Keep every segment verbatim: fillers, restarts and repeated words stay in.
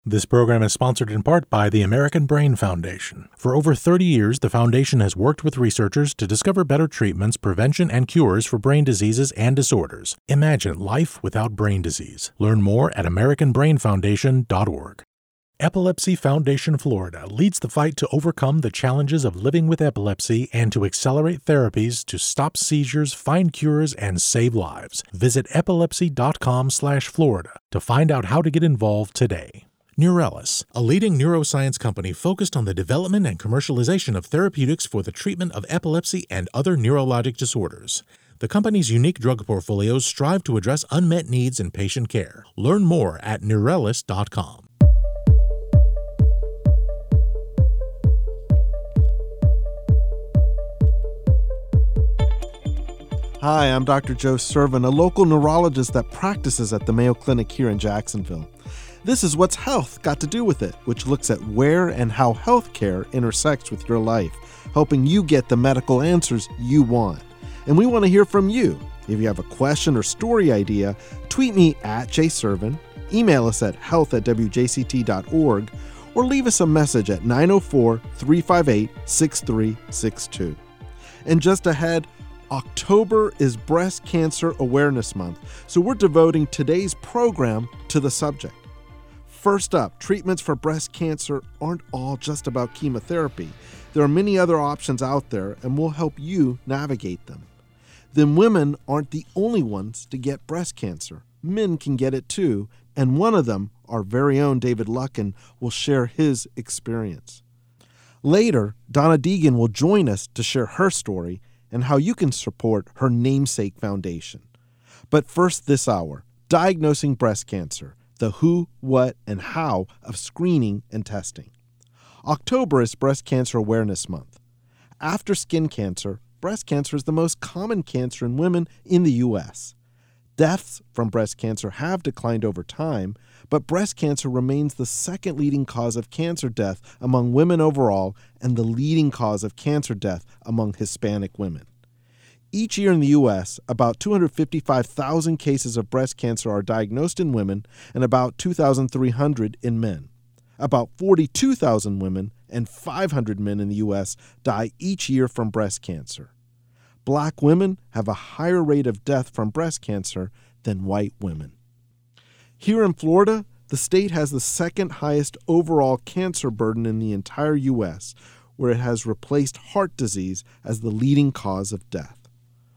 This program is sponsored in part by the American Brain Foundation. For over thirty years, the foundation has worked with researchers to discover better treatments, prevention, and cures for brain diseases and disorders. Imagine life without brain disease. Learn more at american brain foundation dot org. Epilepsy Foundation Florida leads the fight to overcome the challenges of living with epilepsy and to accelerate therapies to stop seizures, find cures, and save lives. Visit epilepsy dot com slash Florida to find out how to get involved today. Neurelis, a leading neuroscience company focused on the development and commercialization of therapeutics for the treatment of epilepsy and other neurologic disorders. The company's unique drug portfolios strive to address unmet needs in patient care. Learn more at neurelis dot com. Hi, I'm Doctor Joe Servin, a local neurologist that practices at the Mayo Clinic here in Jacksonville. This is What's Health Got to Do With It, which looks at where and how healthcare intersects with your life, helping you get the medical answers you want. And we want to hear from you. If you have a question or story idea, tweet me at jservin, email us at health at w j c t dot org, or leave us a message at nine oh four, three five eight, six three six two. And just ahead, October is Breast Cancer Awareness Month, so we're devoting today's program to the subject. First up, treatments for breast cancer aren't all just about chemotherapy. There are many other options out there, and we'll help you navigate them. Then women aren't the only ones to get breast cancer. Men can get it too, and one of them, our very own David Luckin, will share his experience. Later, Donna Deegan will join us to share her story and how you can support her namesake foundation. But first this hour, diagnosing breast cancer, the who, what, and how of screening and testing. October is Breast Cancer Awareness Month. After skin cancer, breast cancer is the most common cancer in women in the U S. Deaths from breast cancer have declined over time, but breast cancer remains the second leading cause of cancer death among women overall and the leading cause of cancer death among Hispanic women. Each year in the U S, about two hundred fifty-five thousand cases of breast cancer are diagnosed in women and about two thousand three hundred in men. About forty-two thousand women and five hundred men in the U S die each year from breast cancer. Black women have a higher rate of death from breast cancer than white women. Here in Florida, the state has the second highest overall cancer burden in the entire U S, where it has replaced heart disease as the leading cause of death.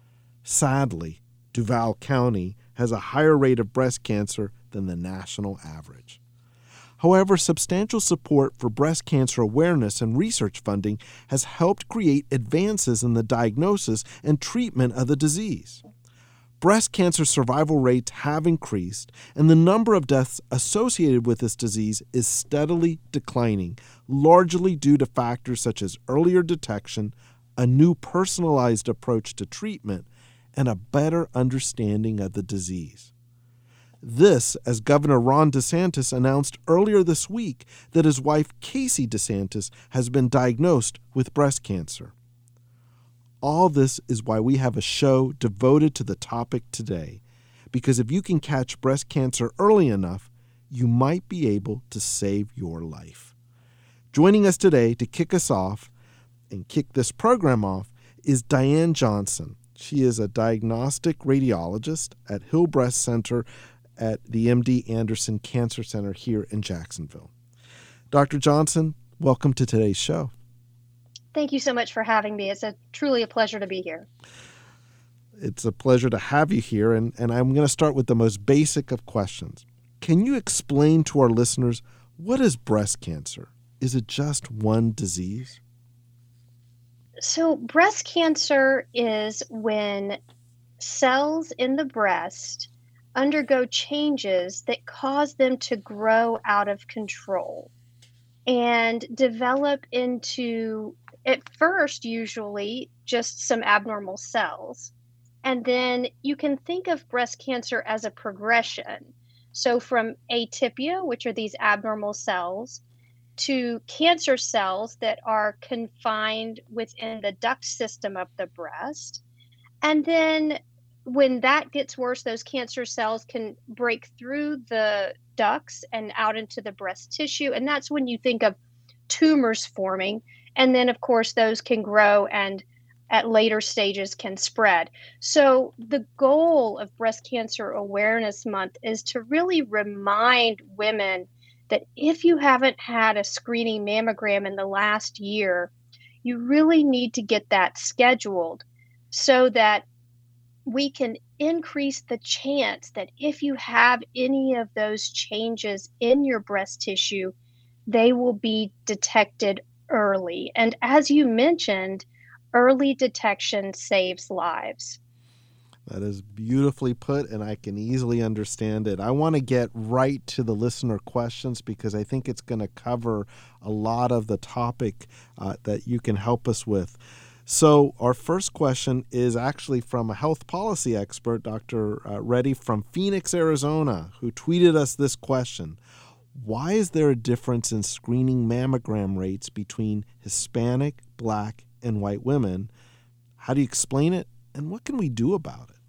Sadly, Duval County has a higher rate of breast cancer than the national average. However, substantial support for breast cancer awareness and research funding has helped create advances in the diagnosis and treatment of the disease. Breast cancer survival rates have increased, and the number of deaths associated with this disease is steadily declining, largely due to factors such as earlier detection, a new personalized approach to treatment, and a better understanding of the disease. This, as Governor Ron DeSantis announced earlier this week that his wife Casey DeSantis has been diagnosed with breast cancer. All this is why we have a show devoted to the topic today, because if you can catch breast cancer early enough, you might be able to save your life. Joining us today to kick us off and kick this program off is Diane Johnson. She is a diagnostic radiologist at Hillbreast Center at the M D Anderson Cancer Center here in Jacksonville. Doctor Johnson, welcome to today's show. Thank you so much for having me. It's a truly a pleasure to be here. It's a pleasure to have you here, and, and I'm going to start with the most basic of questions. Can you explain to our listeners, what is breast cancer? Is it just one disease? So breast cancer is when cells in the breast undergo changes that cause them to grow out of control and develop into, at first, usually just some abnormal cells. And then you can think of breast cancer as a progression. So from atypia, which are these abnormal cells, to cancer cells that are confined within the duct system of the breast. And then when that gets worse, those cancer cells can break through the ducts and out into the breast tissue. And that's when you think of tumors forming. And then, of course, those can grow and at later stages can spread. So the goal of Breast Cancer Awareness Month is to really remind women that if you haven't had a screening mammogram in the last year, you really need to get that scheduled so that we can increase the chance that if you have any of those changes in your breast tissue, they will be detected early. And as you mentioned, early detection saves lives. That is beautifully put, and I can easily understand it. I want to get right to the listener questions because I think it's going to cover a lot of the topic uh, that you can help us with. So our first question is actually from a health policy expert, Doctor Uh, Reddy from Phoenix, Arizona, who tweeted us this question. Why is there a difference in screening mammogram rates between Hispanic, Black, and white women? How do you explain it, and what can we do about it?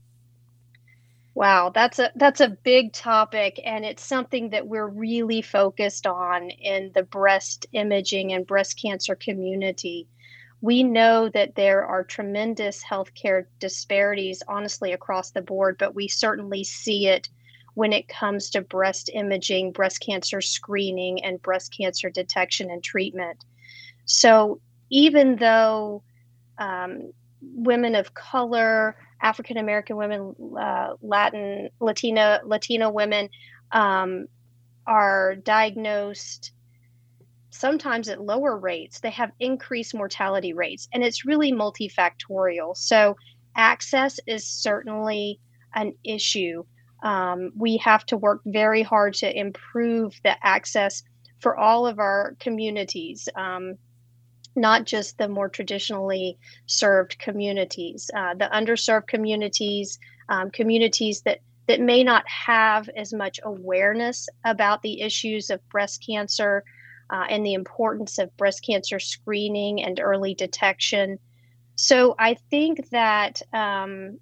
Wow, that's a that's a big topic, and it's something that we're really focused on in the breast imaging and breast cancer community. We know that there are tremendous healthcare disparities, honestly, across the board, but we certainly see it when it comes to breast imaging, breast cancer screening, and breast cancer detection and treatment. So even though um, women of color, African American women, uh, Latin, Latina, Latino women um, are diagnosed sometimes at lower rates, they have increased mortality rates, and it's really multifactorial. So access is certainly an issue. Um, we have to work very hard to improve the access for all of our communities, um, not just the more traditionally served communities, uh, the underserved communities, um, communities that, that may not have as much awareness about the issues of breast cancer uh, and the importance of breast cancer screening and early detection. So I think that um,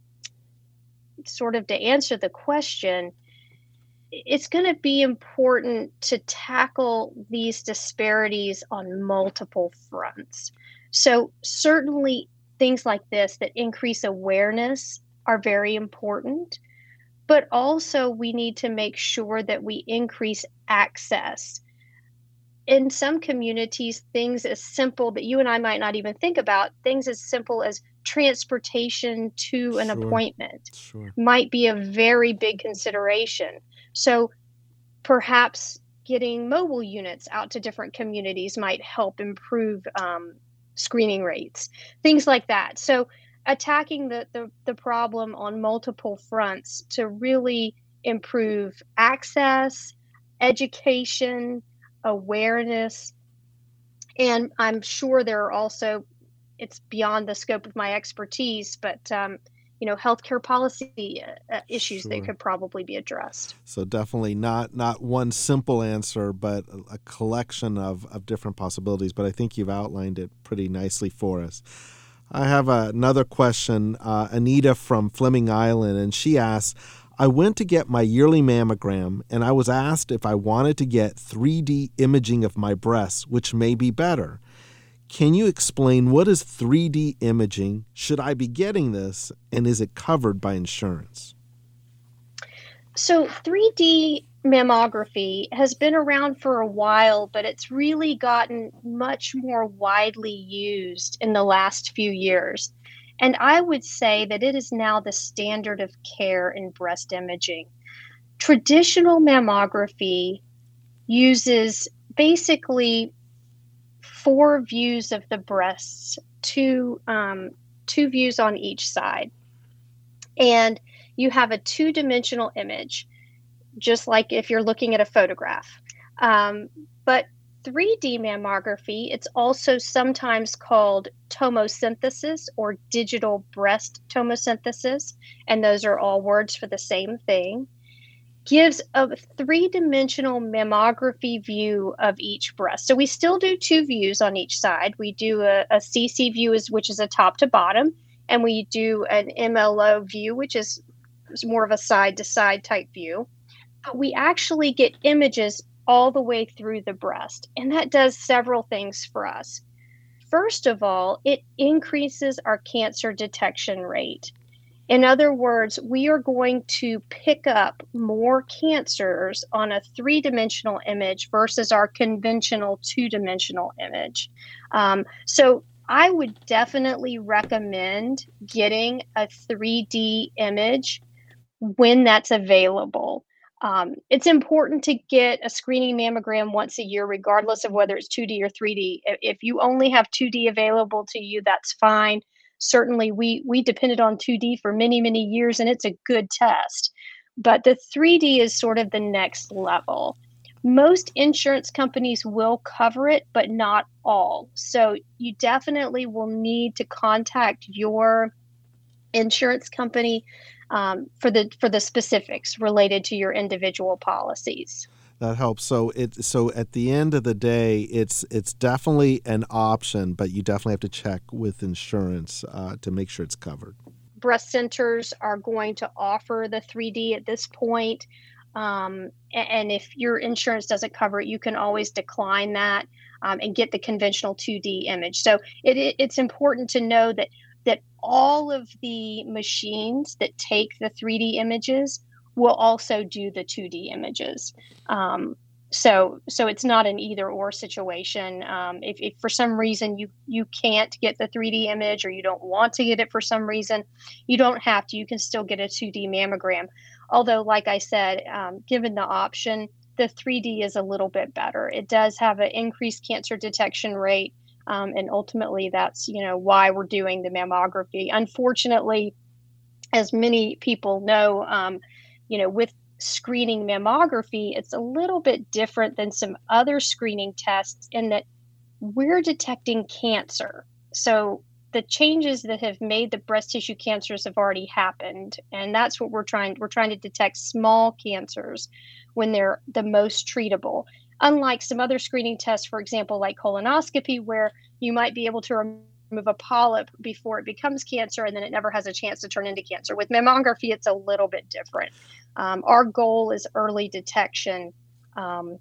sort of to answer the question, it's going to be important to tackle these disparities on multiple fronts. So certainly things like this that increase awareness are very important, but also we need to make sure that we increase access. In some communities, things as simple that you and I might not even think about, things as simple as transportation to an Sure. appointment Sure. might be a very big consideration. So perhaps getting mobile units out to different communities might help improve um, screening rates, things like that. So attacking the, the, the problem on multiple fronts to really improve access, education, awareness. And I'm sure there are also, it's beyond the scope of my expertise, but um, you know, healthcare policy uh, issues Sure. that could probably be addressed. So definitely not not one simple answer, but a, a collection of, of different possibilities. But I think you've outlined it pretty nicely for us. I have another question, uh, Anita from Fleming Island, and she asks, I went to get my yearly mammogram, and I was asked if I wanted to get three D imaging of my breasts, which may be better. Can you explain what is three D imaging? Should I be getting this? And is it covered by insurance? So three D mammography has been around for a while, but it's really gotten much more widely used in the last few years. And I would say that it is now the standard of care in breast imaging. Traditional mammography uses basically four views of the breasts, two um, two views on each side. And you have a two-dimensional image, just like if you're looking at a photograph. Um, but three D mammography, it's also sometimes called tomosynthesis or digital breast tomosynthesis, and those are all words for the same thing, gives a three-dimensional mammography view of each breast. So we still do two views on each side. We do a, a C C view, is, which is a top to bottom, and we do an M L O view, which is more of a side-to-side type view. but we actually get images all the way through the breast. And that does several things for us. First of all, it increases our cancer detection rate. In other words, we are going to pick up more cancers on a three dimensional image versus our conventional two dimensional image. Um, so I would definitely recommend getting a three D image when that's available. Um, it's important to get a screening mammogram once a year, regardless of whether it's two D or three D. If, if you only have two D available to you, that's fine. Certainly, we we depended on two D for many, many years, and it's a good test. But the three D is sort of the next level. Most insurance companies will cover it, but not all. So you definitely will need to contact your insurance company um, for the for the specifics related to your individual policies. That helps. So it so at the end of the day, it's it's definitely an option, but you definitely have to check with insurance uh, to make sure it's covered. Breast centers are going to offer the three D at this point. Um, and if your insurance doesn't cover it, you can always decline that um, and get the conventional two D image. So it, it, it's important to know that that all of the machines that take the three D images will also do the two D images. Um, so so it's not an either or situation. Um, if, if for some reason you you can't get the three D image or you don't want to get it for some reason, you don't have to. You can still get a two D mammogram. Although, like I said, um, given the option, the three D is a little bit better. It does have an increased cancer detection rate. Um, and ultimately, that's, you know, why we're doing the mammography. Unfortunately, as many people know, um, you know, with screening mammography, it's a little bit different than some other screening tests in that we're detecting cancer. So the changes that have made the breast tissue cancers have already happened. And that's what we're trying. We're trying to detect small cancers when they're the most treatable. Unlike some other screening tests, for example, like colonoscopy, where you might be able to remove a polyp before it becomes cancer and then it never has a chance to turn into cancer. With mammography, it's a little bit different. Um, our goal is early detection. Um,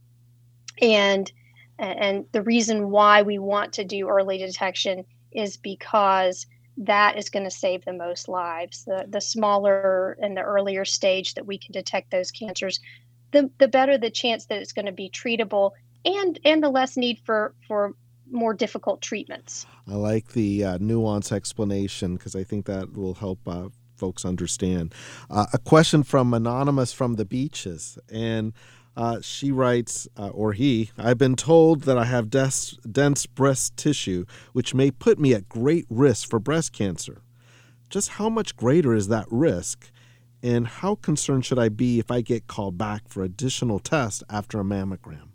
and, and the reason why we want to do early detection is because that is going to save the most lives. The, the smaller and the earlier stage that we can detect those cancers, the, the better the chance that it's going to be treatable and, and the less need for, for more difficult treatments. I like the uh, nuance explanation because I think that will help uh, folks understand. Uh, a question from Anonymous from the Beaches, and uh, she writes, uh, or he, I've been told that I have des- dense breast tissue, which may put me at great risk for breast cancer. Just how much greater is that risk? And how concerned should I be if I get called back for additional tests after a mammogram?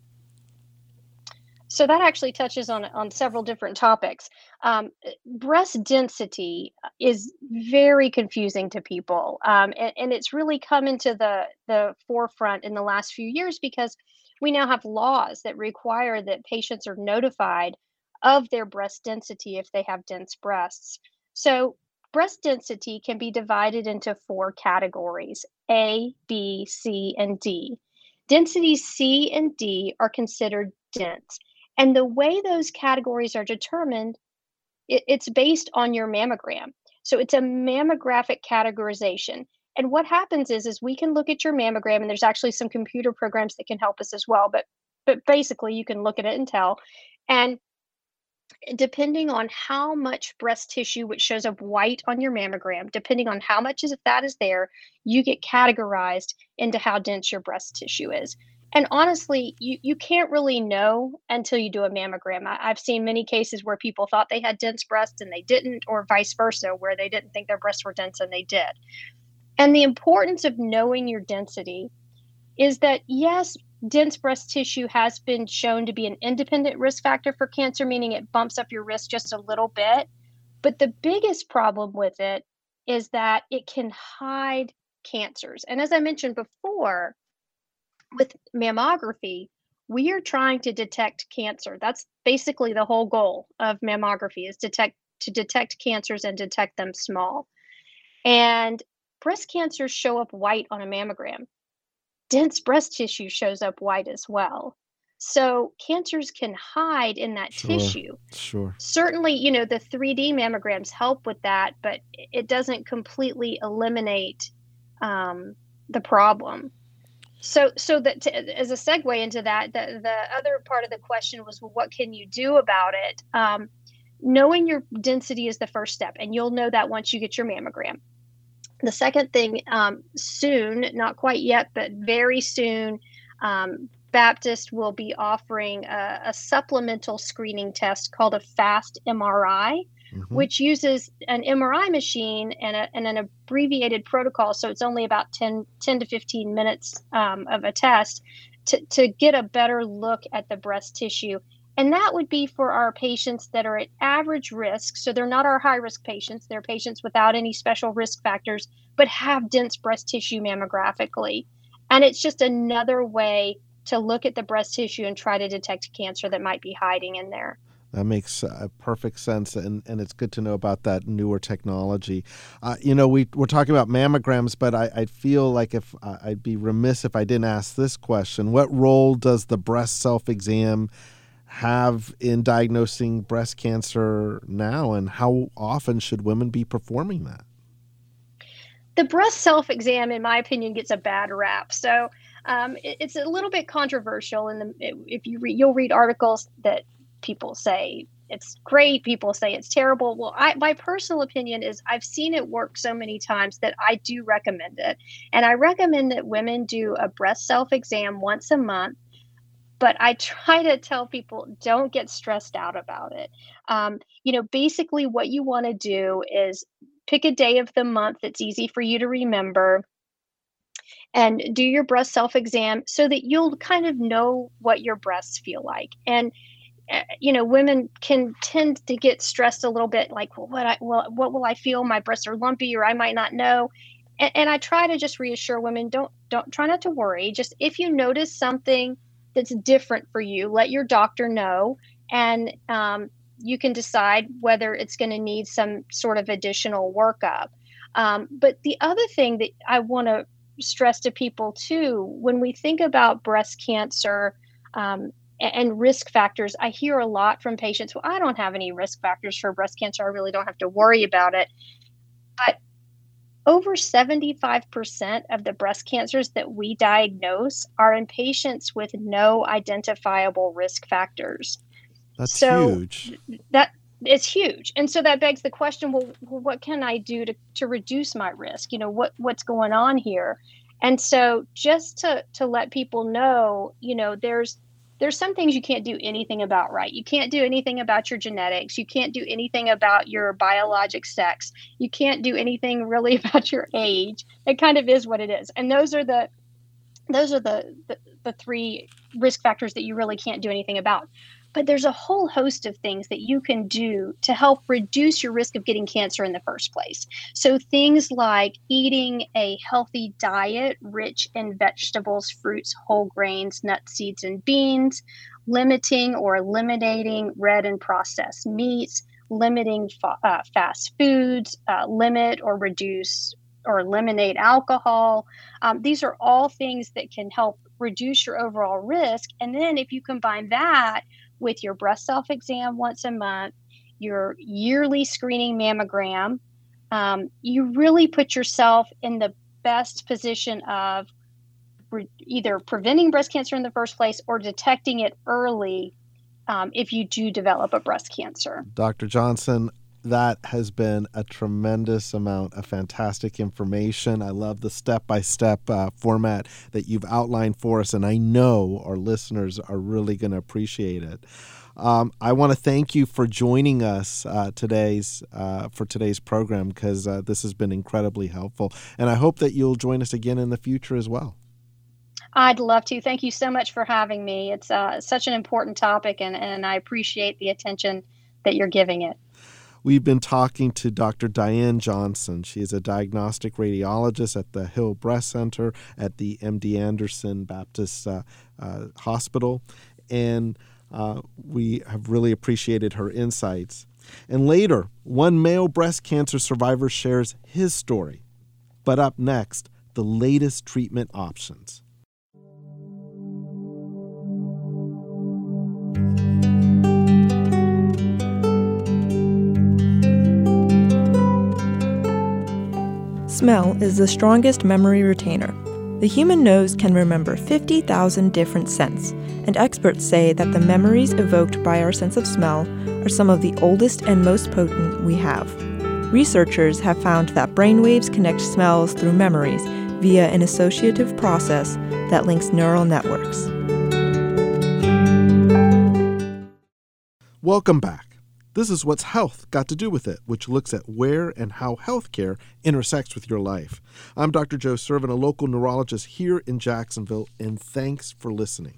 So that actually touches on on several different topics. Um, breast density is very confusing to people, um, and, and it's really come into the the forefront in the last few years because we now have laws that require that patients are notified of their breast density if they have dense breasts. So breast density can be divided into four categories: A, B, C, and D. Density C and D are considered dense. And the way those categories are determined, it, it's based on your mammogram. So it's a mammographic categorization. And what happens is, is we can look at your mammogram, and there's actually some computer programs that can help us as well. But but basically, you can look at it and tell. And depending on how much breast tissue, which shows up white on your mammogram, depending on how much of that is there, you get categorized into how dense your breast tissue is. And honestly, you, you can't really know until you do a mammogram. I, I've seen many cases where people thought they had dense breasts and they didn't, or vice versa, where they didn't think their breasts were dense and they did. And the importance of knowing your density is that, yes, dense breast tissue has been shown to be an independent risk factor for cancer, meaning it bumps up your risk just a little bit. But the biggest problem with it is that it can hide cancers. And as I mentioned before, with mammography, we are trying to detect cancer. That's basically the whole goal of mammography, is detect to detect cancers and detect them small. And breast cancers show up white on a mammogram. dense breast tissue shows up white as well. So cancers can hide in that Sure, tissue. sure. Certainly, you know, the three D mammograms help with that, but it doesn't completely eliminate um, the problem. So, so that to, as a segue into that, the the other part of the question was, well, what can you do about it? Um, knowing your density is the first step, and you'll know that once you get your mammogram. The second thing, um, soon, not quite yet, but very soon, um, Baptist will be offering a, a supplemental screening test called a FAST M R I, Hmm. which uses an M R I machine and, a, and an abbreviated protocol. So it's only about ten, ten to fifteen minutes um, of a test to, to get a better look at the breast tissue. And that would be for our patients that are at average risk. So they're not our high risk patients, they're patients without any special risk factors, but have dense breast tissue mammographically. And it's just another way to look at the breast tissue and try to detect cancer that might be hiding in there. That makes uh, perfect sense, and, and it's good to know about that newer technology. Uh, you know, we, we're talking about mammograms, but I, I feel like if uh, I'd be remiss if I didn't ask this question. What role does the breast self-exam have in diagnosing breast cancer now, and how often should women be performing that? The breast self exam, in my opinion, gets a bad rap. So um, it, it's a little bit controversial. In the if you read, you'll read articles that people say it's great, people say it's terrible. Well, I, my personal opinion is I've seen it work so many times that I do recommend it, and I recommend that women do a breast self exam once a month. But I try to tell people don't get stressed out about it. Um, you know, basically, what you want to do is pick a day of the month that's easy for you to remember and do your breast self exam so that you'll kind of know what your breasts feel like. And uh, you know, women can tend to get stressed a little bit, like, well, what I well, what will I feel? My breasts are lumpy, or I might not know. And, and I try to just reassure women, don't don't try not to worry. Just if you notice something that's different for you, let your doctor know, and um, you can decide whether it's going to need some sort of additional workup. Um, but the other thing that I want to stress to people too, when we think about breast cancer, um, a- and risk factors, I hear a lot from patients, well, I don't have any risk factors for breast cancer. I really don't have to worry about it. But over seventy-five percent of the breast cancers that we diagnose are in patients with no identifiable risk factors. That's So huge. that is huge. And so that begs the question, well, well, what can I do to, to reduce my risk? You know, what what's going on here? And so just to to let people know, you know, there's there's some things you can't do anything about, right? You can't do anything about your genetics. You can't do anything about your biologic sex. You can't do anything really about your age. It kind of is what it is. And those are the those are the, the the three risk factors that you really can't do anything about. But there's a whole host of things that you can do to help reduce your risk of getting cancer in the first place. So things like eating a healthy diet rich in vegetables, fruits, whole grains, nuts, seeds, and beans, limiting or eliminating red and processed meats, limiting fa- uh, fast foods, uh, limit or reduce or eliminate alcohol. Um, these are all things that can help reduce your overall risk. And then if you combine that with your breast self exam once a month, your yearly screening mammogram, um, you really put yourself in the best position of re- either preventing breast cancer in the first place or detecting it early um, if you do develop a breast cancer. Doctor Johnson, that has been a tremendous amount of fantastic information. I love the step-by-step uh, format that you've outlined for us, and I know our listeners are really going to appreciate it. Um, I want to thank you for joining us uh, today's uh, for today's program, because uh, this has been incredibly helpful, and I hope that you'll join us again in the future as well. I'd love to. Thank you so much for having me. It's uh, such an important topic, and, and I appreciate the attention that you're giving it. We've been talking to Doctor Diane Johnson. She is a diagnostic radiologist at the Hill Breast Center at the M D Anderson Baptist uh, uh, Hospital, and uh, we have really appreciated her insights. And later, one male breast cancer survivor shares his story. But up next, the latest treatment options. Smell is the strongest memory retainer. The human nose can remember fifty thousand different scents, and experts say that the memories evoked by our sense of smell are some of the oldest and most potent we have. Researchers have found that brainwaves connect smells through memories via an associative process that links neural networks. Welcome back. This is What's Health Got to Do with It, which looks at where and how healthcare intersects with your life. I'm Doctor Joe Servin, a local neurologist here in Jacksonville, and thanks for listening.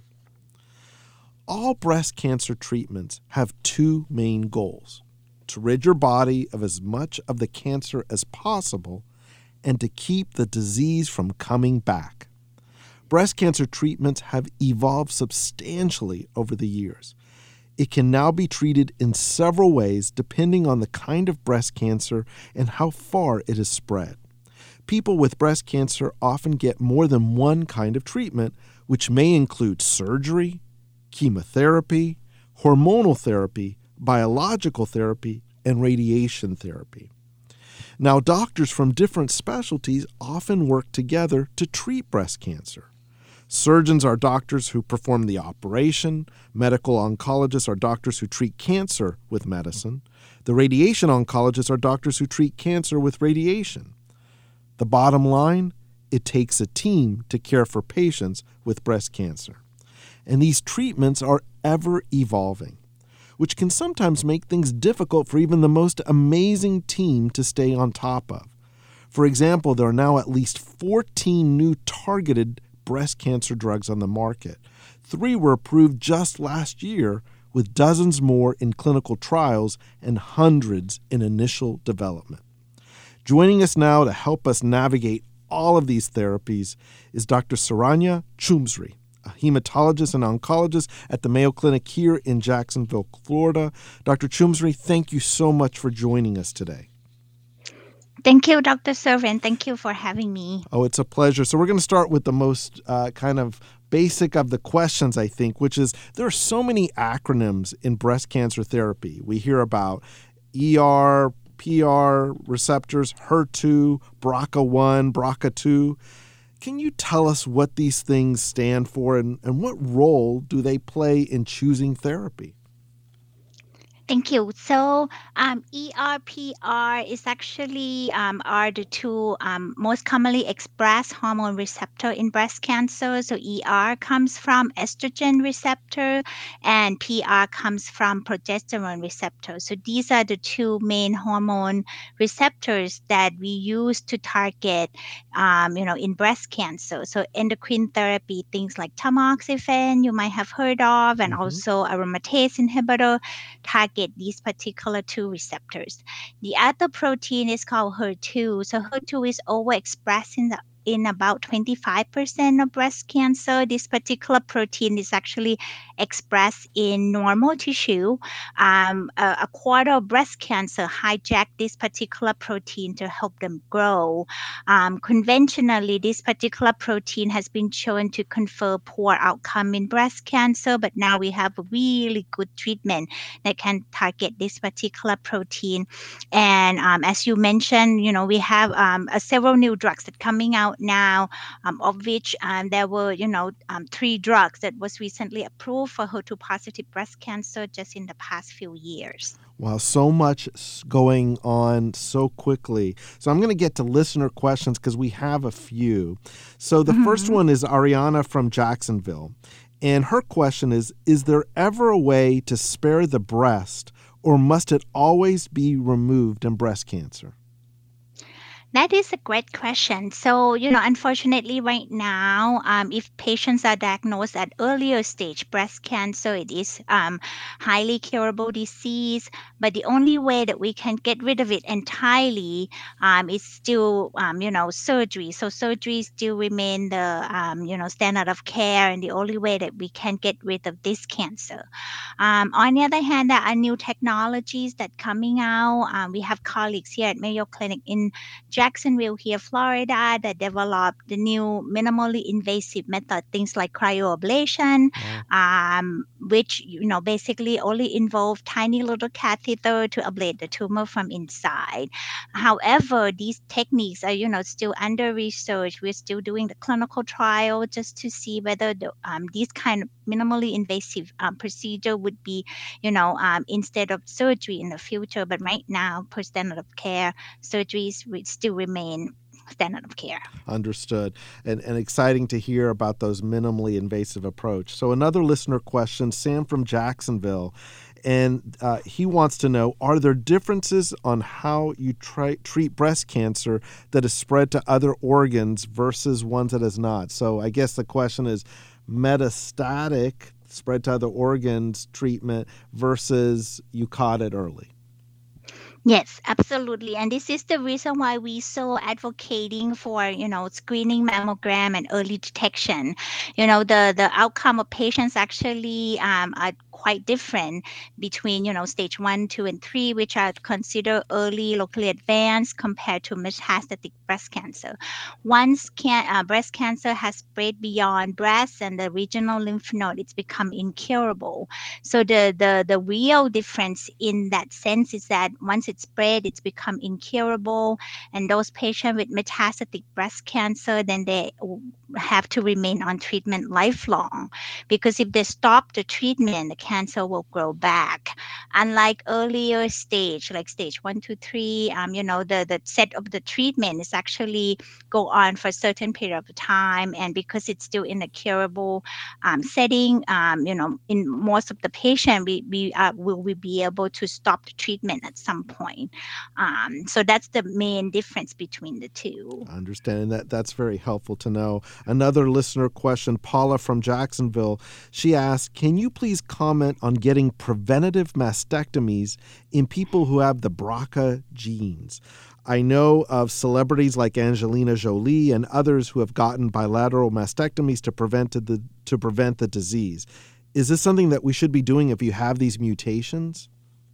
All breast cancer treatments have two main goals: to rid your body of as much of the cancer as possible and to keep the disease from coming back. Breast cancer treatments have evolved substantially over the years. It can now be treated in several ways depending on the kind of breast cancer and how far it has spread. People with breast cancer often get more than one kind of treatment, which may include surgery, chemotherapy, hormonal therapy, biological therapy, and radiation therapy. Now, doctors from different specialties often work together to treat breast cancer. Surgeons are doctors who perform the operation. Medical oncologists are doctors who treat cancer with medicine. The radiation oncologists are doctors who treat cancer with radiation. The bottom line, it takes a team to care for patients with breast cancer. And these treatments are ever evolving, which can sometimes make things difficult for even the most amazing team to stay on top of. For example, there are now at least fourteen new targeted breast cancer drugs on the market. Three were approved just last year, with dozens more in clinical trials and hundreds in initial development. Joining us now to help us navigate all of these therapies is Doctor Saranya Choomsry, a hematologist and oncologist at the Mayo Clinic here in Jacksonville, Florida. Doctor Choomsry, thank you so much for joining us today. Thank you, Doctor Servin. Thank you for having me. Oh, it's a pleasure. So we're going to start with the most uh, kind of basic of the questions, I think, which is there are so many acronyms in breast cancer therapy. We hear about E R, P R receptors, H E R two, B R C A one, B R C A two. Can you tell us what these things stand for and, and what role do they play in choosing therapy? Thank you. So um, E R, P R is actually um, are the two um, most commonly expressed hormone receptor in breast cancer. So E R comes from estrogen receptor and P R comes from progesterone receptor. So these are the two main hormone receptors that we use to target, um, you know, in breast cancer. So endocrine therapy, things like tamoxifen you might have heard of, and mm-hmm. also aromatase inhibitor target these particular two receptors. The other protein is called H E R two. So H E R two is overexpressed in the in about twenty-five percent of breast cancer. This particular protein is actually expressed in normal tissue. Um, a, a quarter of breast cancer hijack this particular protein to help them grow. Um, conventionally, this particular protein has been shown to confer poor outcome in breast cancer, but now we have a really good treatment that can target this particular protein. And um, as you mentioned, you know, we have um, uh, several new drugs that are coming out now, um, of which um, there were, you know, um, three drugs that was recently approved for H E R two positive breast cancer just in the past few years. Wow, so much going on so quickly. So I'm going to get to listener questions because we have a few. So the mm-hmm. first one is Ariana from Jacksonville. And her question is, is there ever a way to spare the breast, or must it always be removed in breast cancer? That is a great question. So, you know, unfortunately right now, um, if patients are diagnosed at earlier stage breast cancer, it is um, highly curable disease. But the only way that we can get rid of it entirely um, is still, um, you know, surgery. So surgery still remain the, um, you know, standard of care and the only way that we can get rid of this cancer. Um, on the other hand, there are new technologies that coming out. Um, we have colleagues here at Mayo Clinic in Jacksonville Jacksonville here, Florida, that developed the new minimally invasive method, things like cryoablation, Wow. um, which, you know, basically only involve tiny little catheter to ablate the tumor from inside. However, these techniques are, you know, still under research. We're still doing the clinical trial just to see whether the, um, these kind of minimally invasive um, procedure would be, you know, um, instead of surgery in the future. But right now, per standard of care, surgeries would still remain standard of care. Understood. And, and exciting to hear about those minimally invasive approach. So another listener question, Sam from Jacksonville, and uh, he wants to know, are there differences on how you try, treat breast cancer that is spread to other organs versus ones that is not? So I guess the question is metastatic, spread to other organs treatment versus you caught it early. Yes, absolutely. And this is the reason why we so advocating for, you know, screening mammogram and early detection. You know, the, the outcome of patients actually um, are quite different between, you know, stage one, two, and three, which are considered early locally advanced compared to metastatic breast cancer. Once can, uh, breast cancer has spread beyond breast and the regional lymph node, it's become incurable. So the, the, the real difference in that sense is that once it's spread, it's become incurable. And those patients with metastatic breast cancer, then they have to remain on treatment lifelong. Because if they stop the treatment, the cancer will grow back. Unlike earlier stage, like stage one, two, three, um, you know, the, the set of the treatment is actually go on for a certain period of time. And because it's still in a curable um, setting, um, you know, in most of the patient, we, we uh, will we be able to stop the treatment at some point. Um, so that's the main difference between the two. I understand that. That's very helpful to know. Another listener question, Paula from Jacksonville, she asked, can you please comment on getting preventative mastectomies in people who have the B R C A genes? I know of celebrities like Angelina Jolie and others who have gotten bilateral mastectomies to prevent the to prevent the disease. Is this something that we should be doing if you have these mutations?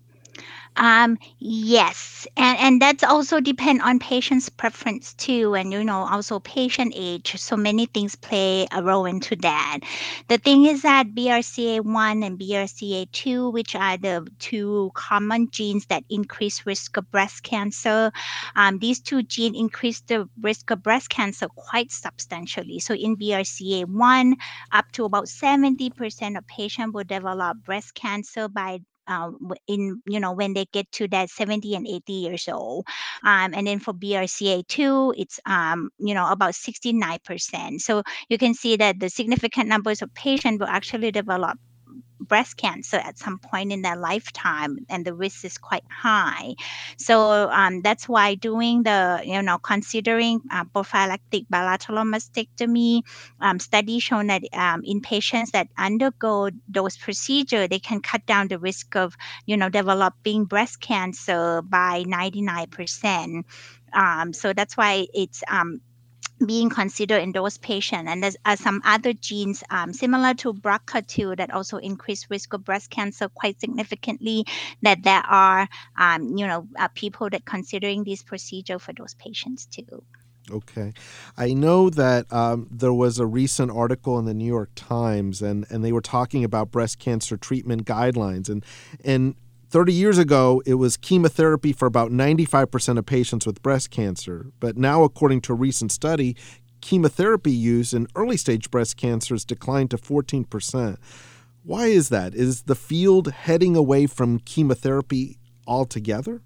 Um, yes, and and that's also depend on patient's preference too, and you know also patient age. So many things play a role into that. The thing is that B R C A one and B R C A two, which are the two common genes that increase risk of breast cancer, um, these two genes increase the risk of breast cancer quite substantially. So in B R C A one, up to about seventy percent of patients will develop breast cancer by uh, in you know when they get to that seventy and eighty years old, um, and then for B R C A two, it's um, you know about sixty-nine percent. So you can see that the significant numbers of patients will actually develop breast cancer at some point in their lifetime, and the risk is quite high. So um, that's why doing the, you know, considering uh, prophylactic bilateral mastectomy, um, studies shown that um, in patients that undergo those procedures, they can cut down the risk of, you know, developing breast cancer by ninety-nine percent. Um, so that's why it's um, being considered in those patients. And there's uh, some other genes um, similar to B R C A two that also increase risk of breast cancer quite significantly, that there are, um, you know, uh, people that considering this procedure for those patients too. Okay. I know that um, there was a recent article in the New York Times, and, and they were talking about breast cancer treatment guidelines. And, and thirty years ago, it was chemotherapy for about ninety-five percent of patients with breast cancer. But now, according to a recent study, chemotherapy use in early-stage breast cancer has declined to fourteen percent. Why is that? Is the field heading away from chemotherapy altogether?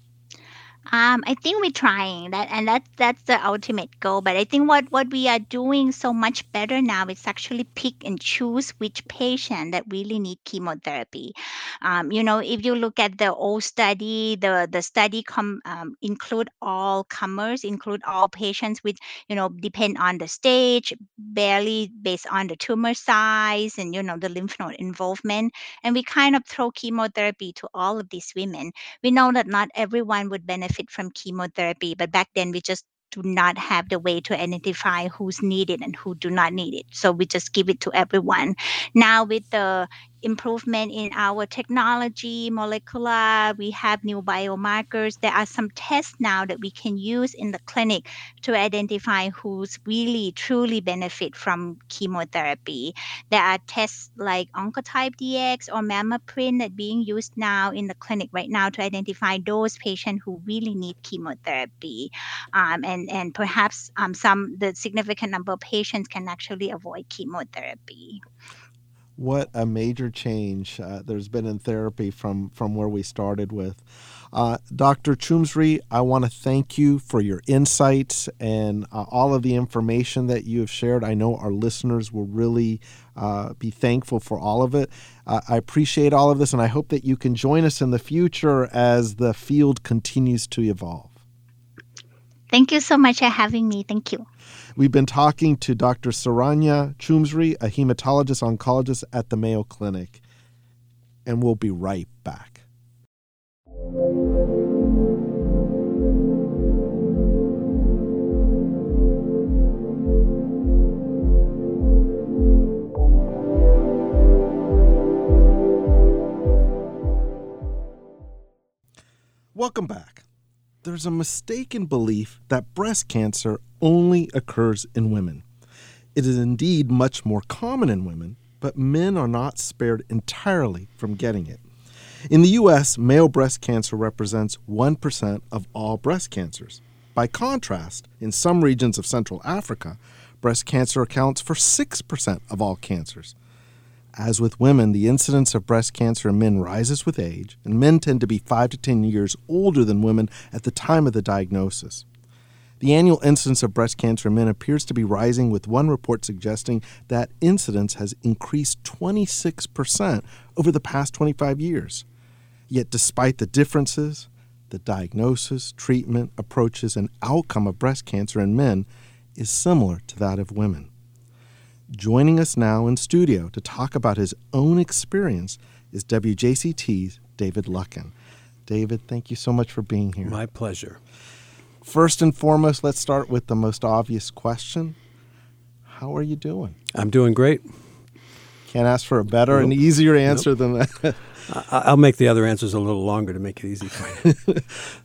Um, I think we're trying that, and that's that's the ultimate goal. But I think what what we are doing so much better now is actually pick and choose which patient that really need chemotherapy. Um, you know, if you look at the old study, the the study com, um, include all comers, include all patients with, you know, depend on the stage, barely based on the tumor size and, you know, the lymph node involvement, and we kind of throw chemotherapy to all of these women. We know that not everyone would benefit from chemotherapy, but back then we just do not have the way to identify who's needed and who do not need it. So we just give it to everyone. Now with the improvement in our technology, molecular. We have new biomarkers. There are some tests now that we can use in the clinic to identify who's really truly benefit from chemotherapy. There are tests like Oncotype D X or MammaPrint that being used now in the clinic right now to identify those patients who really need chemotherapy. Um, and, and perhaps um, some the significant number of patients can actually avoid chemotherapy. What a major change uh, there's been in therapy from, from where we started with. Uh, Doctor Choomsri, I want to thank you for your insights and uh, all of the information that you have shared. I know our listeners will really uh, be thankful for all of it. Uh, I appreciate all of this, and I hope that you can join us in the future as the field continues to evolve. Thank you so much for having me. Thank you. We've been talking to Doctor Saranya Choomsri, a hematologist oncologist at the Mayo Clinic, and we'll be right back. Welcome back. There's a mistaken belief that breast cancer only occurs in women. It is indeed much more common in women, but men are not spared entirely from getting it. In the U S, male breast cancer represents one percent of all breast cancers. By contrast, in some regions of Central Africa, breast cancer accounts for six percent of all cancers. As with women, the incidence of breast cancer in men rises with age, and men tend to be five to ten years older than women at the time of the diagnosis. The annual incidence of breast cancer in men appears to be rising, with one report suggesting that incidence has increased twenty-six percent over the past twenty-five years. Yet despite the differences, the diagnosis, treatment, approaches, and outcome of breast cancer in men is similar to that of women. Joining us now in studio to talk about his own experience is W J C T's David Luckin. David, thank you so much for being here. My pleasure. First and foremost, let's start with the most obvious question. How are you doing? I'm doing great. Can't ask for a better nope. and easier answer nope. than that. I'll make the other answers a little longer to make it easy for you.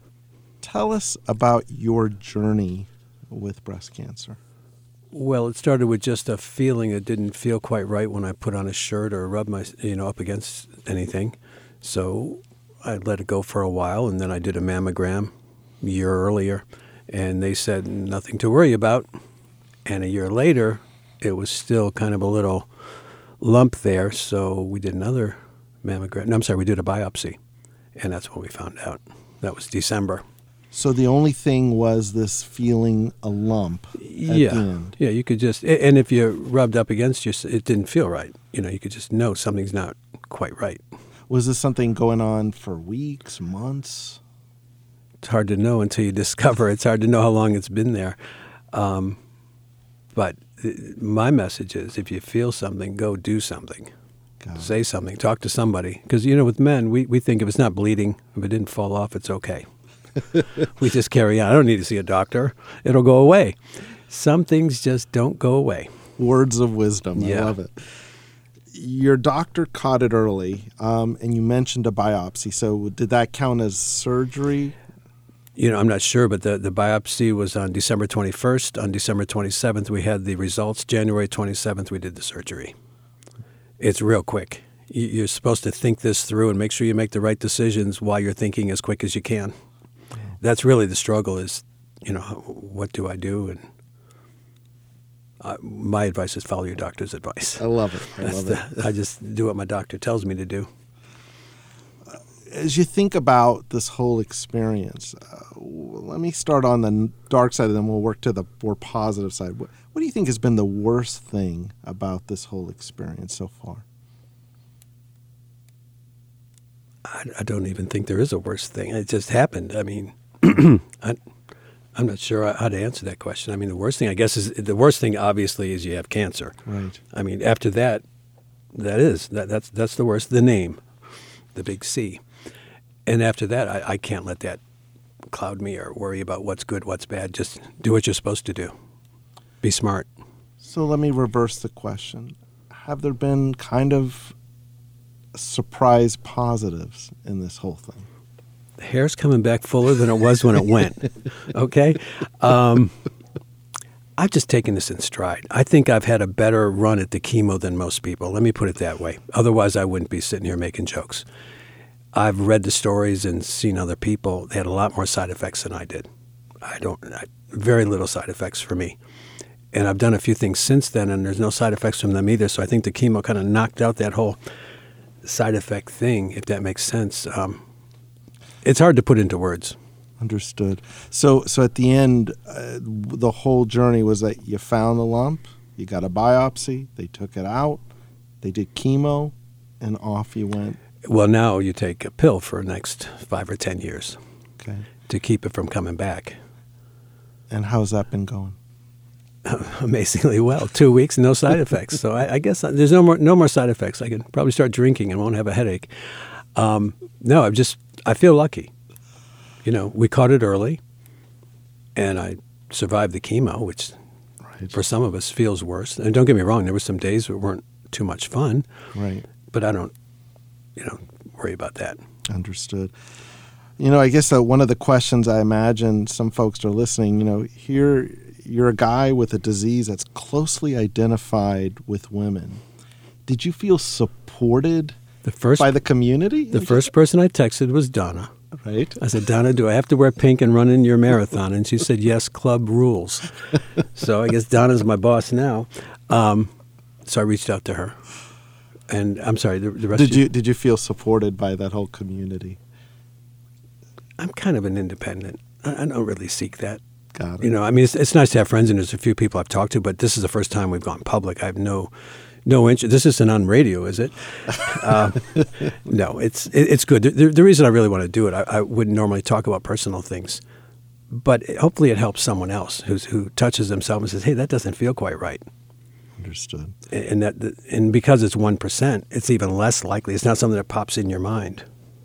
Tell us about your journey with breast cancer. Well, it started with just a feeling that didn't feel quite right when I put on a shirt or rubbed my, you know, up against anything. So I let it go for a while, and then I did a mammogram a year earlier, and they said nothing to worry about. And a year later, it was still kind of a little lump there, so we did another mammogram. No, I'm sorry, we did a biopsy, and that's when we found out. That was December. So the only thing was this feeling a lump at yeah. the end. Yeah, you could just, and if you rubbed up against you, it didn't feel right. You know, you could just know something's not quite right. Was this something going on for weeks, months? It's hard to know until you discover. It's hard to know how long it's been there. Um, but my message is, if you feel something, go do something. God. Say something. Talk to somebody. Because, you know, with men, we, we think if it's not bleeding, if it didn't fall off, it's okay. We just carry on. I don't need to see a doctor. It'll go away. Some things just don't go away. Words of wisdom. Yeah. I love it. Your doctor caught it early, um, and you mentioned a biopsy. So did that count as surgery? You know, I'm not sure, but the, the biopsy was on December twenty-first. On December twenty-seventh, we had the results. January twenty-seventh, we did the surgery. It's real quick. You're supposed to think this through and make sure you make the right decisions while you're thinking as quick as you can. That's really the struggle is, you know, what do I do? And uh, my advice is follow your doctor's advice. I love it. I That's love the, it. I just do what my doctor tells me to do. As you think about this whole experience, uh, let me start on the dark side, and then we'll work to the more positive side. What, what do you think has been the worst thing about this whole experience so far? I, I don't even think there is a worst thing. It just happened. I mean, I, I'm not sure how to answer that question. I mean, the worst thing, I guess, is the worst thing, obviously, is you have cancer. Right. I mean, after that, that is, that, that's that's the worst, the name, the big C. And after that, I, I can't let that cloud me or worry about what's good, what's bad. Just do what you're supposed to do. Be smart. So let me reverse the question. Have there been kind of surprise positives in this whole thing? The hair's coming back fuller than it was when it went. Okay? Um, I've just taken this in stride. I think I've had a better run at the chemo than most people. Let me put it that way. Otherwise, I wouldn't be sitting here making jokes. I've read the stories and seen other people. They had a lot more side effects than I did. I don't, I, very little side effects for me. And I've done a few things since then, and there's no side effects from them either. So I think the chemo kind of knocked out that whole side effect thing, if that makes sense. Um, it's hard to put into words. Understood. So so at the end, uh, the whole journey was that you found the lump, you got a biopsy, they took it out, they did chemo, and off you went. Well, now you take a pill for the next five or ten years Okay. to keep it from coming back. And how's that been going? Amazingly well. Two weeks, no side effects. So I, I guess there's no more no more side effects. I can probably start drinking and won't have a headache. Um, no, I'm just, I feel lucky. You know, we caught it early, and I survived the chemo, which Right. for some of us feels worse. And don't get me wrong, there were some days that weren't too much fun. Right. But I don't, you know, worry about that. Understood. You know, I guess uh, one of the questions I imagine some folks are listening, you know, here you're a guy with a disease that's closely identified with women. Did you feel supported The first, by the community? the first person I texted was Donna. Right. I said, Donna, do I have to wear pink and run in your marathon? And she said, yes, club rules. So I guess Donna's my boss now. Um, so I reached out to her. And I'm sorry, the, the rest Did of you did you feel supported by that whole community? I'm kind of an independent. I, I don't really seek that. Got it. You know, I mean, it's, it's nice to have friends, and there's a few people I've talked to, but this is the first time we've gone public. I have no no interest. This isn't on radio, is it? uh, no, it's it, it's good. The, the reason I really want to do it, I, I wouldn't normally talk about personal things, but it, hopefully it helps someone else who's, who touches themselves and says, hey, that doesn't feel quite right. Understood. And that, and because it's one percent, it's even less likely. It's not something that pops in your mind.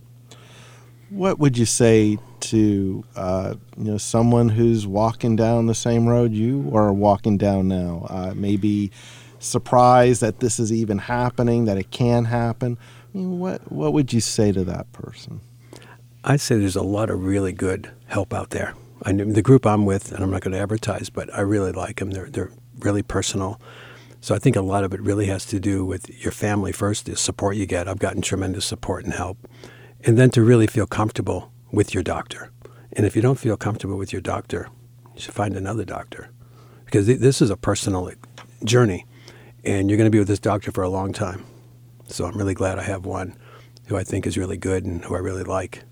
What would you say to uh, you know someone who's walking down the same road you are walking down now? Uh, maybe surprised that this is even happening, that it can happen. I mean, what what would you say to that person? I'd say there's a lot of really good help out there. I know the group I'm with, and I'm not going to advertise, but I really like them. They're they're really personal. So I think a lot of it really has to do with your family first, the support you get. I've gotten tremendous support and help. And then to really feel comfortable with your doctor. And if you don't feel comfortable with your doctor, you should find another doctor. Because th- this is a personal journey, and you're going to be with this doctor for a long time. So I'm really glad I have one who I think is really good and who I really like.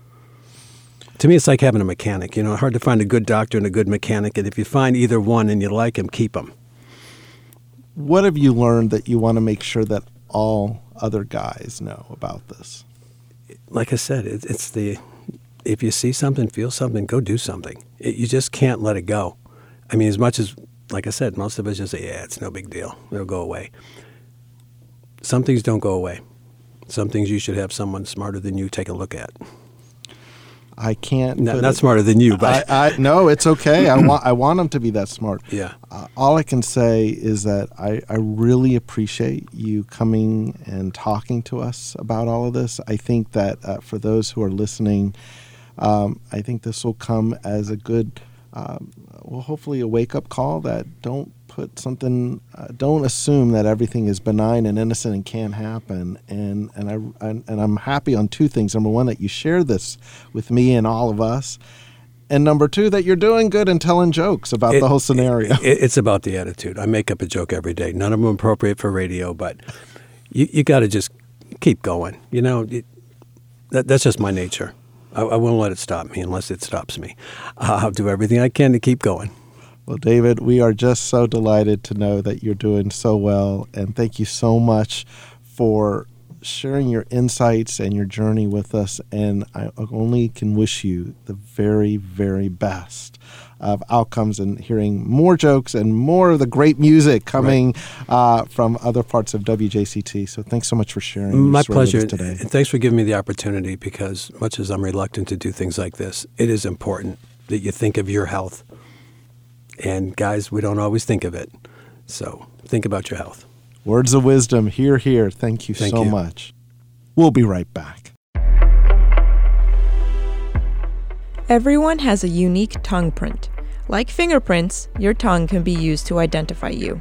To me, it's like having a mechanic. You know, hard to find a good doctor and a good mechanic. And if you find either one and you like him, keep him. What have you learned that you want to make sure that all other guys know about this? Like I said, it, it's the, if you see something, feel something, go do something. It, you just can't let it go. I mean, as much as, like I said, most of us just say, yeah, it's no big deal. It'll go away. Some things don't go away. Some things you should have someone smarter than you take a look at. I can't. Not, put not it- smarter than you, but I, I no, it's okay. I want I want them to be that smart. yeah. Uh, all I can say is that I, I really appreciate you coming and talking to us about all of this. I think that uh, for those who are listening, um, I think this will come as a good, um, well, hopefully a wake-up call that don't put something, uh, don't assume that everything is benign and innocent and can't happen. And and I and, and I'm happy on two things. Number one, that you share this with me and all of us. And number two, that you're doing good and telling jokes about It- the whole scenario. It, it's about the attitude. I make up a joke every day. None of them appropriate for radio, but you, you got to just keep going. You know, it, that, that's just my nature. I, I won't let it stop me unless it stops me. Uh, I'll do everything I can to keep going. Well, David, we are just so delighted to know that you're doing so well. And thank you so much for sharing your insights and your journey with us. And I only can wish you the very, very best of outcomes and hearing more jokes and more of the great music coming right. uh, from other parts of W J C T. So thanks so much for sharing your My story with pleasure. us today. And thanks for giving me the opportunity, because much as I'm reluctant to do things like this, it is important that you think of your health. And guys, we don't always think of it. So think about your health. Words of wisdom, here, here. Thank you Thank so you. much. We'll be right back. Everyone has a unique tongue print. Like fingerprints, your tongue can be used to identify you.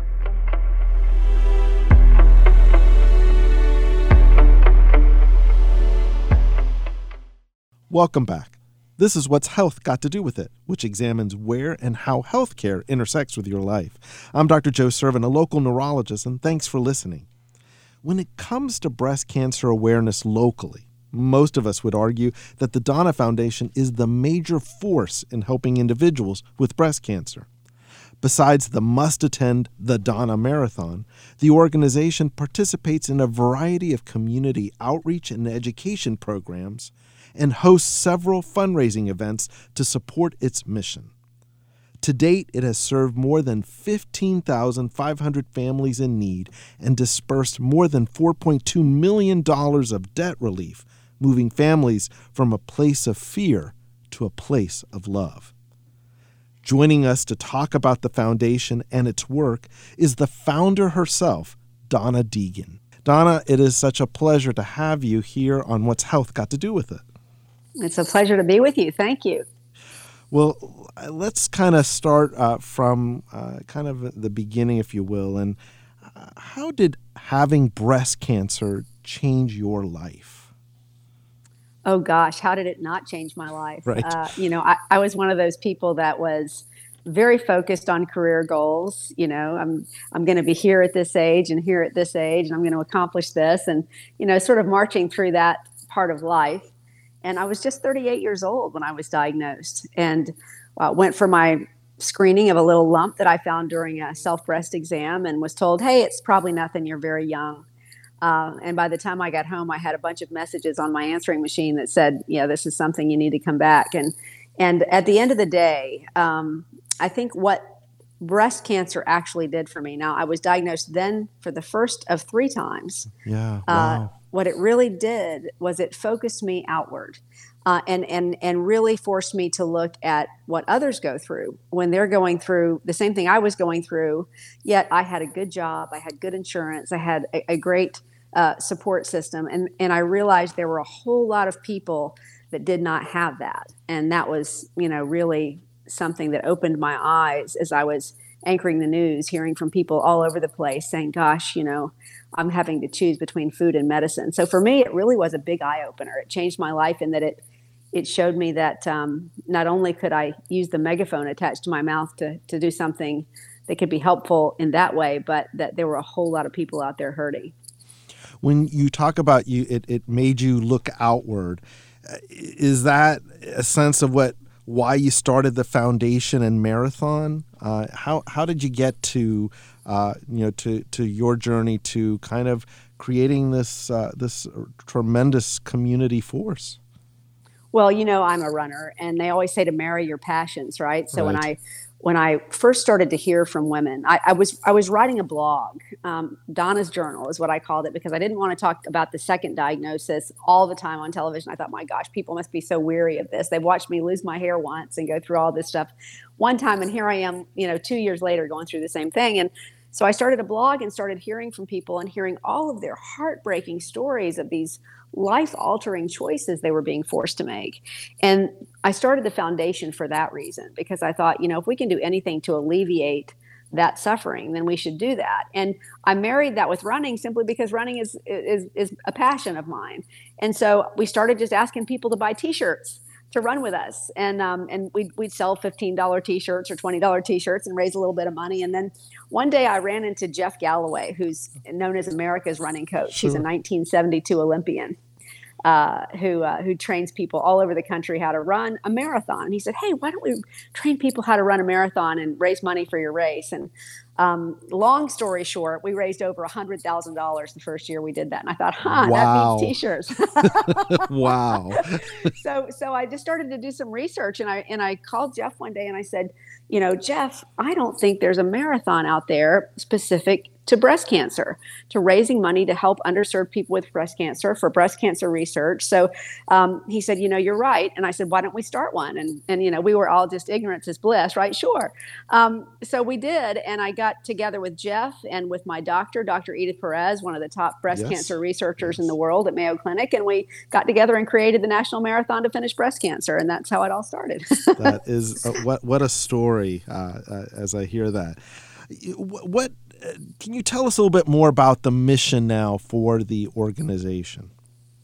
Welcome back. This is What's Health Got to Do with It, which examines where and how healthcare intersects with your life. I'm Doctor Joe Servin, a local neurologist, and thanks for listening. When it comes to breast cancer awareness locally, most of us would argue that the Dana Foundation is the major force in helping individuals with breast cancer. Besides the must-attend The Dana Marathon, the organization participates in a variety of community outreach and education programs and hosts several fundraising events to support its mission. To date, it has served more than fifteen thousand five hundred families in need and dispersed more than four point two million dollars of debt relief, moving families from a place of fear to a place of love. Joining us to talk about the foundation and its work is the founder herself, Dana Deegan. Dana, it is such a pleasure to have you here on What's Health Got to Do with It. It's a pleasure to be with you. Thank you. Well, let's kind of start uh, from uh, kind of the beginning, if you will. And uh, how did having breast cancer change your life? Oh, gosh, how did it not change my life? Right. Uh, you know, I, I was one of those people that was very focused on career goals. You know, I'm I'm going to be here at this age and here at this age, and I'm going to accomplish this. And, you know, sort of marching through that part of life. And I was just thirty-eight years old when I was diagnosed, and uh, went for my screening of a little lump that I found during a self-breast exam and was told, hey, it's probably nothing, you're very young. Uh, and by the time I got home, I had a bunch of messages on my answering machine that said, yeah, this is something you need to come back. And and at the end of the day, um, I think what breast cancer actually did for me, now I was diagnosed then for the first of three times. Yeah, wow. Uh, what it really did was it focused me outward. Uh, and and and really forced me to look at what others go through when they're going through the same thing I was going through. Yet I had a good job, I had good insurance, I had a, a great uh, support system, and and I realized there were a whole lot of people that did not have that, and that was, you know, really something that opened my eyes as I was anchoring the news, hearing from people all over the place saying, gosh, you know, I'm having to choose between food and medicine. So for me, it really was a big eye opener. It changed my life in that it it showed me that um, not only could I use the megaphone attached to my mouth to, to do something that could be helpful in that way, but that there were a whole lot of people out there hurting. When you talk about you, it, it made you look outward. Is that a sense of what why you started the foundation and marathon? Uh, how how did you get to uh, you know to to your journey to kind of creating this uh, this tremendous community force? Well, you know, I'm a runner, and they always say to marry your passions, right? So Right. when I when I first started to hear from women, I, I was I was writing a blog. Um, Dana's Journal is what I called it, because I didn't want to talk about the second diagnosis all the time on television. I thought, my gosh, people must be so weary of this. They've watched me lose my hair once and go through all this stuff one time, and here I am, you know, two years later going through the same thing. And so I started a blog and started hearing from people and hearing all of their heartbreaking stories of these life-altering choices they were being forced to make. And I started the foundation for that reason, because I thought, you know, if we can do anything to alleviate that suffering, then we should do that. And I married that with running simply because running is is is a passion of mine. And so we started just asking people to buy T-shirts to run with us, and um, and we'd we'd sell fifteen dollar T-shirts or twenty dollar T-shirts and raise a little bit of money. And then one day I ran into Jeff Galloway, who's known as America's running coach. Sure. He's a nineteen seventy-two Olympian. Uh, who uh, who trains people all over the country how to run a marathon. And he said, hey, why don't we train people how to run a marathon and raise money for your race? And um, long story short, we raised over one hundred thousand dollars the first year we did that. And I thought, huh, Wow. that means T-shirts. Wow. so so I just started to do some research, and I and I called Jeff one day and I said, you know, Jeff, I don't think there's a marathon out there specific to breast cancer, to raising money to help underserved people with breast cancer for breast cancer research. So um, he said, you know, you're right. And I said, why don't we start one? And, and you know, we were all just ignorance is bliss, right? Sure. Um, so we did. And I got together with Jeff and with my doctor, Doctor Edith Perez, one of the top breast Yes. cancer researchers Yes. in the world at Mayo Clinic. And we got together and created the National Marathon to Finish Breast Cancer. And that's how it all started. That is uh, what what a story. Uh, uh, as I hear that, what, what uh, can you tell us a little bit more about the mission now for the organization?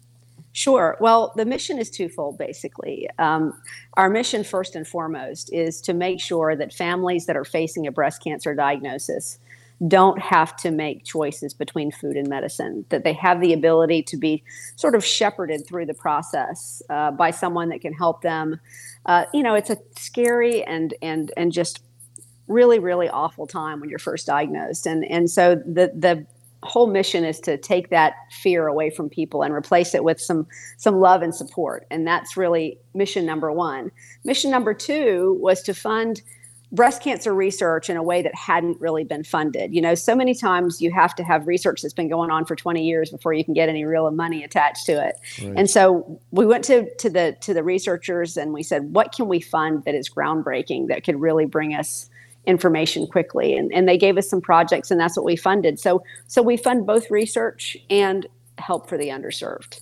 Sure. Well, the mission is twofold, basically. Um, our mission, first and foremost, is to make sure that families that are facing a breast cancer diagnosis don't have to make choices between food and medicine, that they have the ability to be sort of shepherded through the process uh, by someone that can help them. Uh, you know, it's a scary and and and just really, really awful time when you're first diagnosed. And and so the the whole mission is to take that fear away from people and replace it with some some love and support. And that's really mission number one. Mission number two was to fund breast cancer research in a way that hadn't really been funded. You know, so many times you have to have research that's been going on for twenty years before you can get any real money attached to it. Right. And so we went to to the to the researchers and we said, what can we fund that is groundbreaking, that could really bring us information quickly? And, and they gave us some projects, and that's what we funded. So so we fund both research and help for the underserved.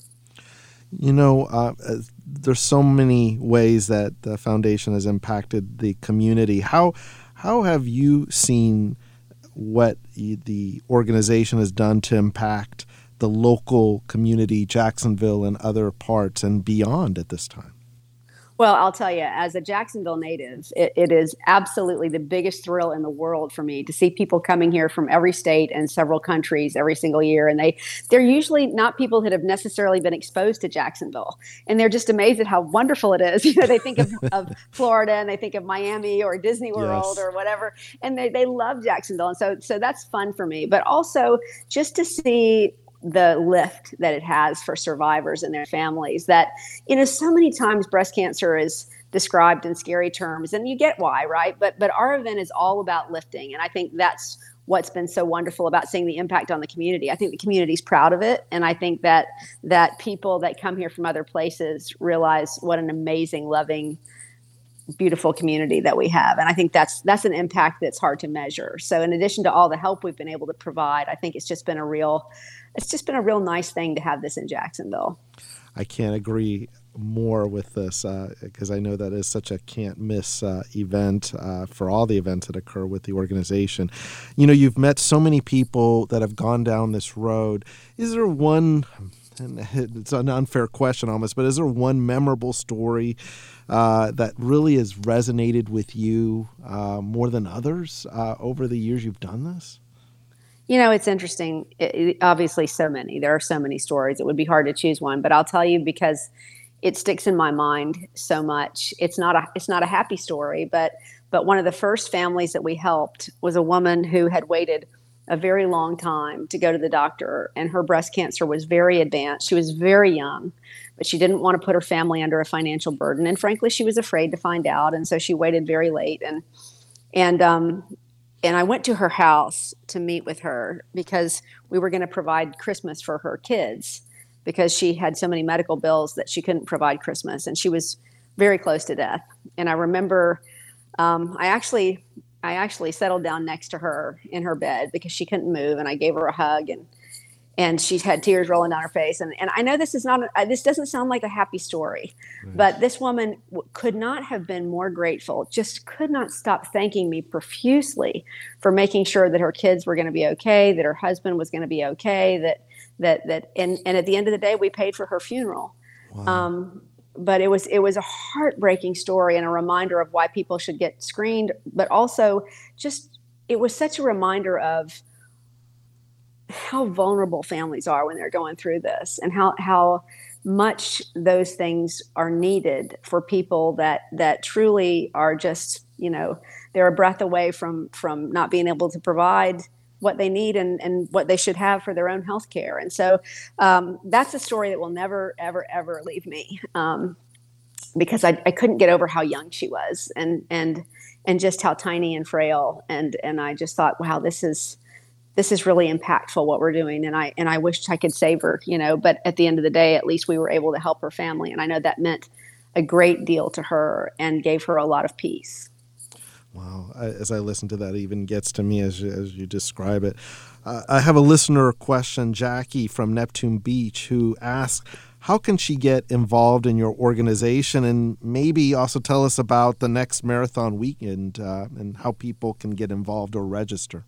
You know, uh, there's so many ways that the foundation has impacted the community. How how have you seen what the organization has done to impact the local community, Jacksonville and other parts and beyond at this time? Well, I'll tell you, as a Jacksonville native, it, it is absolutely the biggest thrill in the world for me to see people coming here from every state and several countries every single year. And they, they're usually not people that have necessarily been exposed to Jacksonville. And they're just amazed at how wonderful it is. You know, they think of, of Florida and they think of Miami or Disney World Yes. or whatever. And they, they love Jacksonville. And so, so that's fun for me. But also just to see the lift that it has for survivors and their families, that, you know, so many times breast cancer is described in scary terms, and you get why, right? But but our event is all about lifting. And I think that's what's been so wonderful about seeing the impact on the community. I think the community's proud of it. And I think that that people that come here from other places realize what an amazing, loving, beautiful community that we have. And I think that's that's an impact that's hard to measure. So in addition to all the help we've been able to provide, I think it's just been a real it's just been a real nice thing to have this in Jacksonville. I can't agree more with this because uh, I know that is such a can't miss uh, event uh, for all the events that occur with the organization. You know, you've met so many people that have gone down this road. Is there one, and it's an unfair question almost, but is there one memorable story uh, that really has resonated with you uh, more than others uh, over the years you've done this? You know, it's interesting. It, it, obviously, so many. There are so many stories. It would be hard to choose one, but I'll tell you because it sticks in my mind so much. It's not a it's not a happy story, but but one of the first families that we helped was a woman who had waited a very long time to go to the doctor, and her breast cancer was very advanced. She was very young, but she didn't want to put her family under a financial burden, and frankly, she was afraid to find out, and so she waited very late. And and um. And I went to her house to meet with her because we were going to provide Christmas for her kids because she had so many medical bills that she couldn't provide Christmas. And she was very close to death. And I remember um, I actually I actually settled down next to her in her bed because she couldn't move. And I gave her a hug, and and she had tears rolling down her face. And, and I know this is not, a, this doesn't sound like a happy story, right. But this woman w- could not have been more grateful, just could not stop thanking me profusely for making sure that her kids were going to be okay, that her husband was going to be okay, that, that, that, and, and at the end of the day, we paid for her funeral. Wow. Um, but it was, it was a heartbreaking story and a reminder of why people should get screened, but also just, it was such a reminder of how vulnerable families are when they're going through this, and how how much those things are needed for people that that truly are just, you know, they're a breath away from from not being able to provide what they need and, and what they should have for their own health care. And so um, that's a story that will never, ever, ever leave me um, because I, I couldn't get over how young she was and and and just how tiny and frail. And and I just thought, wow, this is this is really impactful what we're doing. And I, and I wished I could save her, you know, but at the end of the day, at least we were able to help her family. And I know that meant a great deal to her and gave her a lot of peace. Wow. I, as I listen to that, it even gets to me as, as you describe it. Uh, I have a listener question, Jackie from Neptune Beach, who asks, how can she get involved in your organization, and maybe also tell us about the next marathon weekend uh, and how people can get involved or register?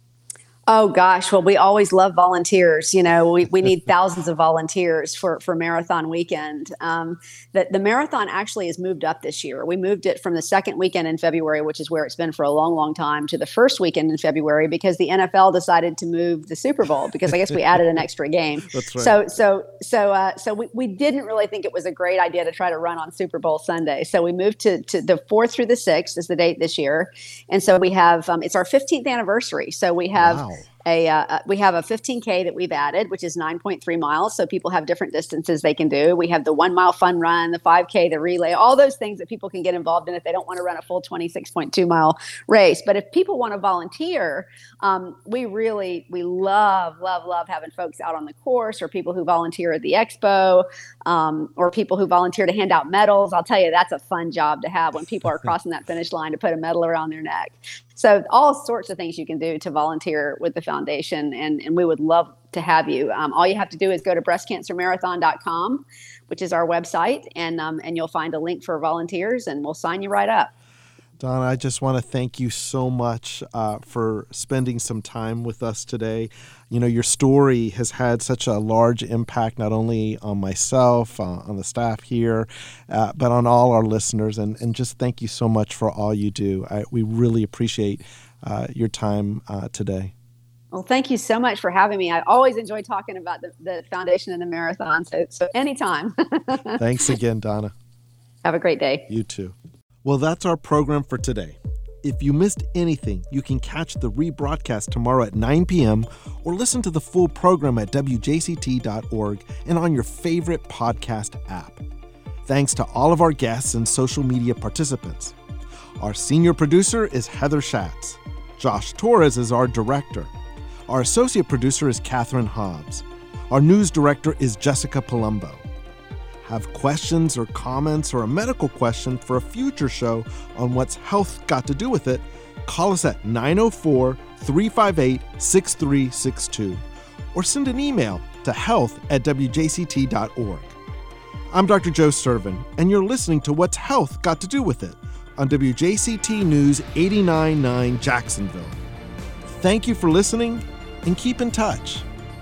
Oh gosh, well, we always love volunteers. You know, we, we need thousands of volunteers for, for marathon weekend. Um, the, the marathon actually has moved up this year. We moved it from the second weekend in February, which is where it's been for a long, long time, to the first weekend in February because the N F L decided to move the Super Bowl because I guess we added an extra game. That's right. So so so uh, so we, we didn't really think it was a great idea to try to run on Super Bowl Sunday. So we moved to, to the fourth through the sixth is the date this year, and so we have um, it's our fifteenth anniversary. So we have. Wow. A, uh, we have a fifteen K that we've added, which is nine point three miles. So people have different distances they can do. We have the one mile fun run, the five K, the relay, all those things that people can get involved in if they don't want to run a full twenty-six point two mile race. But if people want to volunteer, um, we really, we love, love, love having folks out on the course, or people who volunteer at the expo, um, or people who volunteer to hand out medals. I'll tell you, that's a fun job to have when people are crossing that finish line to put a medal around their neck. So all sorts of things you can do to volunteer with the foundation, and, and we would love to have you. Um, all you have to do is go to breast cancer marathon dot com, which is our website, and um, and you'll find a link for volunteers, and we'll sign you right up. Donna, I just want to thank you so much uh, for spending some time with us today. You know, your story has had such a large impact, not only on myself, uh, on the staff here, uh, but on all our listeners. And, and just thank you so much for all you do. I, we really appreciate uh, your time uh, today. Well, thank you so much for having me. I always enjoy talking about the, the foundation and the marathon. So, so anytime. Thanks again, Donna. Have a great day. You too. Well, that's our program for today. If you missed anything, you can catch the rebroadcast tomorrow at nine p.m. or listen to the full program at W J C T dot org and on your favorite podcast app. Thanks to all of our guests and social media participants. Our senior producer is Heather Schatz. Josh Torres is our director. Our associate producer is Catherine Hobbs. Our news director is Jessica Palumbo. Have questions or comments or a medical question for a future show on What's Health Got to Do with It, call us at nine oh four, three five eight, six three six two or send an email to health at W J C T dot org. I'm Doctor Joe Servin, and you're listening to What's Health Got to Do with It on W J C T News eighty-nine point nine Jacksonville. Thank you for listening, and keep in touch.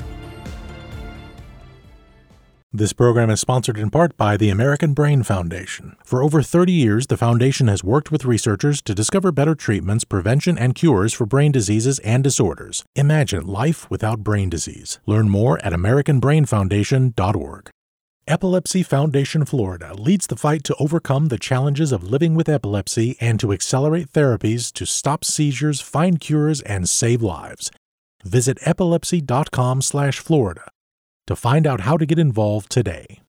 This program is sponsored in part by the American Brain Foundation. For over thirty years, the foundation has worked with researchers to discover better treatments, prevention, and cures for brain diseases and disorders. Imagine life without brain disease. Learn more at american brain foundation dot org. Epilepsy Foundation Florida leads the fight to overcome the challenges of living with epilepsy and to accelerate therapies to stop seizures, find cures, and save lives. Visit epilepsy dot com slash Florida to find out how to get involved today.